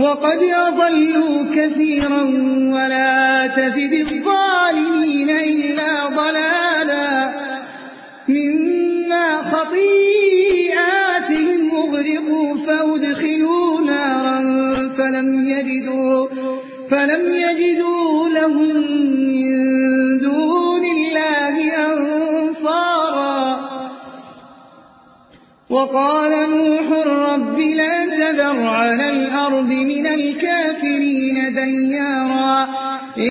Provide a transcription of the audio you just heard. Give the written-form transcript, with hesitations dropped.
وقد أضلوا كثيرا ولا تزد الظالمين إلا ضلالا مما خطيئاتهم أغرقوا فأدخلوا نارا فلم يجدوا لهم من دون الله أنصارا وقال نوح رب لا تذر على الأرض من الكافرين ديارا